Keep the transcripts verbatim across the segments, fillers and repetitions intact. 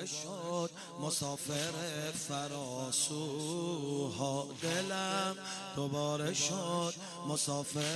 دوباره شد مسافر فراسوها، دلم دوباره شد مسافر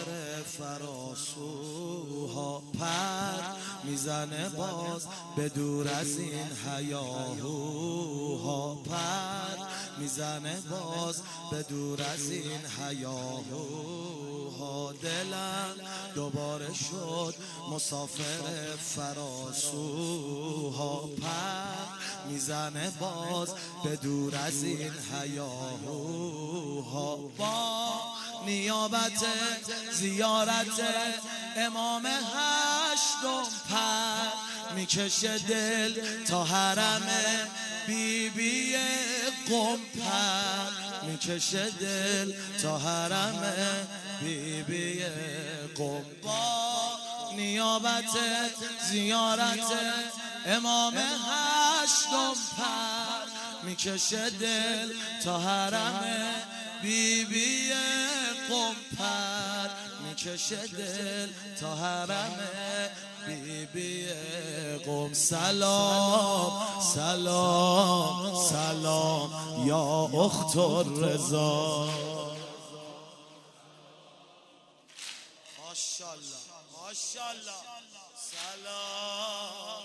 فراسوها. پر میزنه باز به دور از این هیاهوها، پر میزنه باز به دور از این هیاهوها. دلم دوباره شد مسافر فراسوها، پر میزنه باز به دور از این هیاهوها. با نیابت زیارت امام هشتم پر میکشه دل تا حرم بی بی قم، پر میکشه دل تا حرم بی بی قم. با نیابت زیارت امام هشتم پر میکشه دل تا حرم بی بی قم، پر میکشه دل تا حرم بی بی قم. سلام سلام سلام یا اخت الرضا. ماشاءالله ماشاءالله. سلام.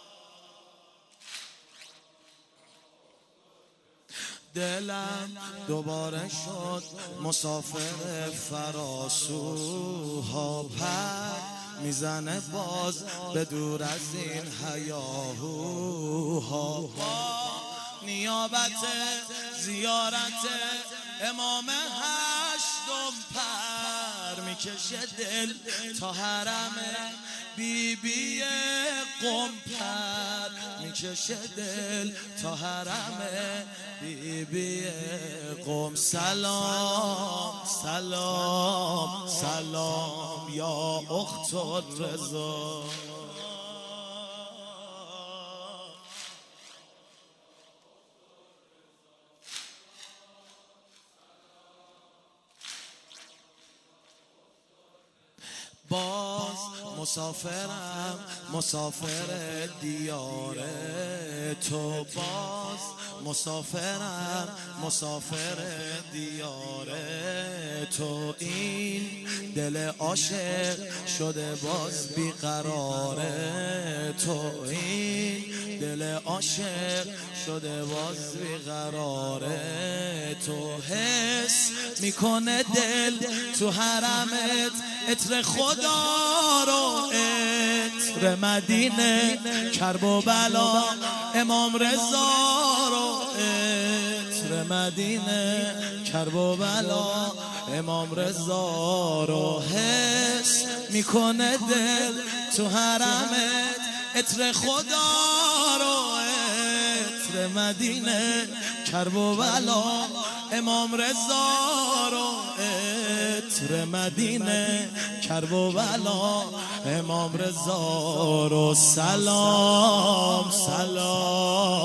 دلم دوباره شد مسافر فراسوها، پر میزنه باز به دور از این هیاهوها. با نیابت زیارت امام هشتم پر میکشه دل تا حرم بی بی قم، پر میکشه دل تا حرم بی بی قم. سلام سلام سلام یا اخت الرضا. باز مسافرم مسافر دیار تو، باز مسافرم مسافر دیار تو. این دل عاشق شده باز بیقرار تو، این دل عاشق شده باز بیقرار تو. حس میکنه دل تو حرمت عطر خدا رو، عطر مدینه کرب و بلا امام رضا رو، عطر مدینه کرب و بلا امام رضا رو. حس میکنه دل تو حرمت عطر خدا رو، عطر مدینه کرب و بلا امام رضا رو، عطر مدینه کرب و بلا امام رضا رو. سلام سلام